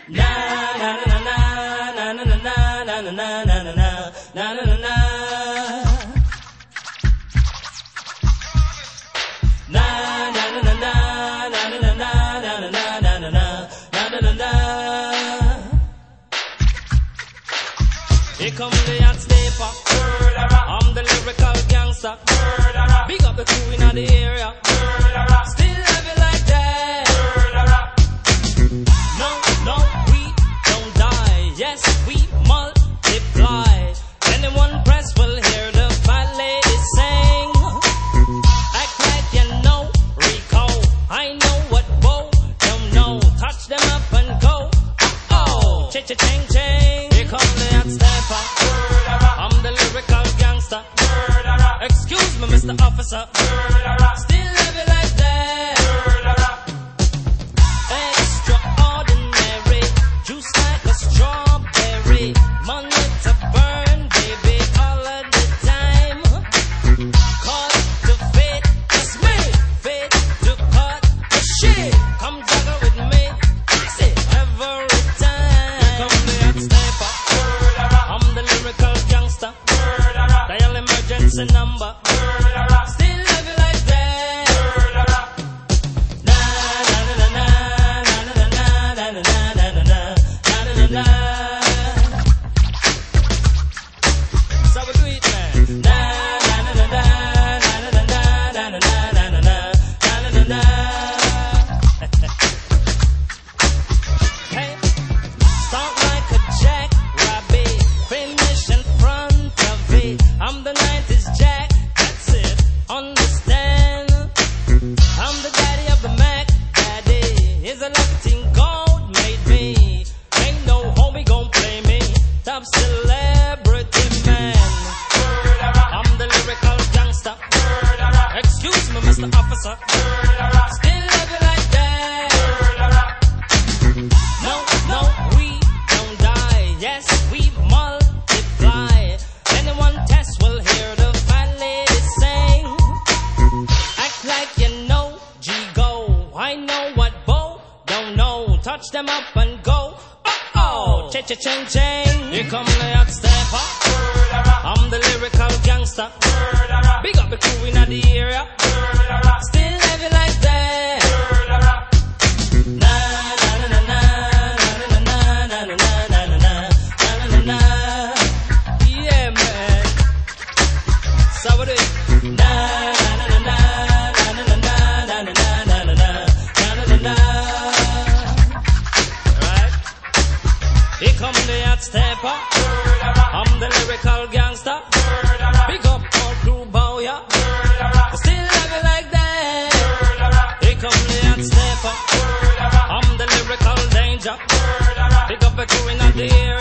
Na na na na na na na na na na na na na na na na. Na na na na na na na na na na na na na na na. Here come the hot stepper. I'm the lyrical gangster. Big up the crew in the area. Still love you like that. No, no, we don't die. Yes, we multiply. Anyone press will hear the fat lady sing. Act like you know Rico. I know what Bo don't know. Touch them up and go. Oh, cha-cha-ching-ching. Here come the hot stepper. I'm the lyrical gangster. Excuse me, Mr. Officer. Still love you like that. Extraordinary. Juice like a strawberry. Money to burn, baby, all of the time. Cut to fit, it's me. Fit to cut the shit. Come juggle with me. Fix it every time. Come the hot stepper. I'm the lyrical gangster. Dial emergency number. Still love you like that. Na na na na na na na na na na na na na. So we do it, man. Na na na na na na na na na na na na na. Hey, start like a jackrabbit, finish in front of it. I'm the 90s Jack, that's it, understand? I'm the daddy of the Mac, daddy. Is a lucky thing God made me. Ain't no homie gon' play me. Top celebrity man. I'm the lyrical gangster. Excuse me, Mr. Officer. Still love you like that. No, no, we don't die. Yes, we multiply. Anyone test will hear the fat lady sing. Act like you know G-Go. I know what Bo don't know. Touch them up and go. Oh, cha-cha-ching-ching. Here come the hot stepper. I'm the lyrical gangster. Big up the crew in the area. Still love you like that. Na na na na na na na na na na na na na. Yeah, man. So what do it? Na na na na na na na na na na na na na. Right? Here come the hot stepper. I'm the lyrical gangster. Big up all crew bow ya. Still love you like that. Here come the hot stepper. I'm the lyrical danger. Big up the crew in the air.